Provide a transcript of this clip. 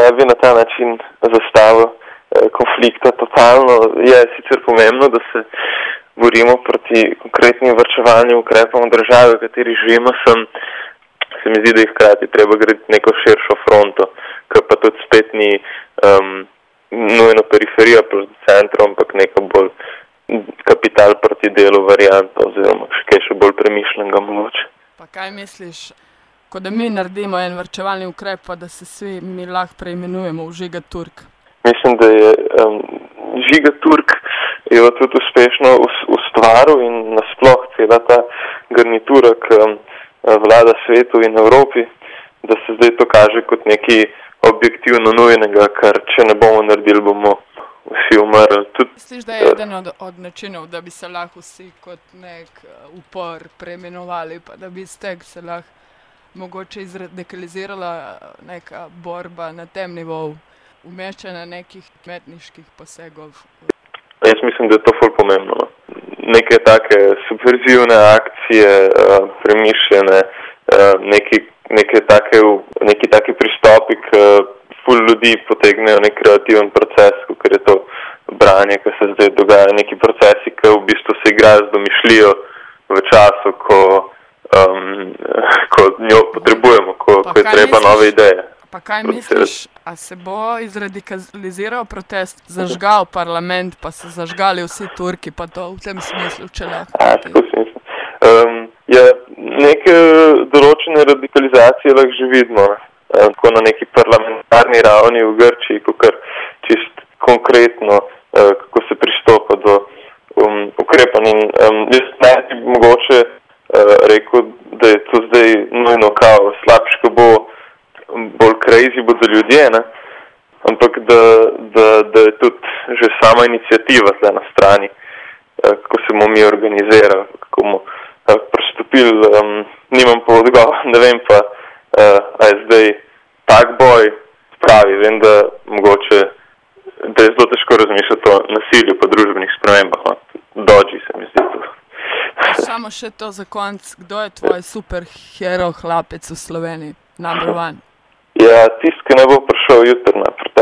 ne bi na ta način zastavil konflikta totalno. Je sicer pomembno, da se borimo proti konkretnim varčevalnim ukrepom v državi, v kateri živimo, se mi zdi, da jih hkrati treba graditi neko širšo fronto, ki pa tudi spet ni nujno periferija proti centru, ampak neka bolj kapital proti delu varianta oziroma kaj še bolj premišljenega mogoče. Pa kaj misliš, ko da mi naredimo en varčevalni ukrep, pa da se vsi mi lahko preimenujemo v Žiga Turk? Mislim, da je Žiga Turk jo tudi uspešno ustvaril in nasploh cela ta garnitura, ki vlada svetu in Evropi, da se zdaj to kaže kot nekaj objektivno nujnega, kar če ne bomo naredili, bomo vsi umrli. Misliš, da je eden od načinov, da bi se lahko vsi kot nek upor preimenovali, pa da bi se lahko mogoče izradikalizirala neka borba na tem nivoju, umeščanja nekih metniških posegov? Jaz mislim, da je to ful pomembno. Neke take subverzivne akcije, premišljene, neki taki pristopi, ki ful ljudi potegnejo nek kreativen proces, ker je to branje, ki se zdaj dogaja, neki procesi, ki v bistvu se igrajo z domišljijo v času, ko njo potrebujemo, ko je treba nove ideje. Pa kaj misliš, a se bo izradikaliziral protest, zažgal parlament, pa se zažgali vsi Turki, pa to v tem smislu, če lahko? Tako si mislim. Neke določene radikalizacije lahko že vidimo, tako na neki parlamentarni ravni v Grčiji, kakor čist konkretno, kako se pristopa do ukrepanja. Jaz ne bi mogoče rekel, da je to zdaj nujno kao slabše, ko bo bolj crazy bodo ljudje, ne? Ampak da je tudi že sama iniciativa tle na strani, kako se bomo mi organizirali, kako bomo pristopili, nimam pa odgovor, ne vem pa, a je zdaj tak boj pravi, vem, da mogoče, da je zelo težko razmišljati o nasilju po družbenih spremembah, no? Dodži se mi zdi to. Samo še to za konc, kdo je tvoj superhero hlapec v Sloveniji? Number one. Ja, tisti, ki ne bo prišel jutri na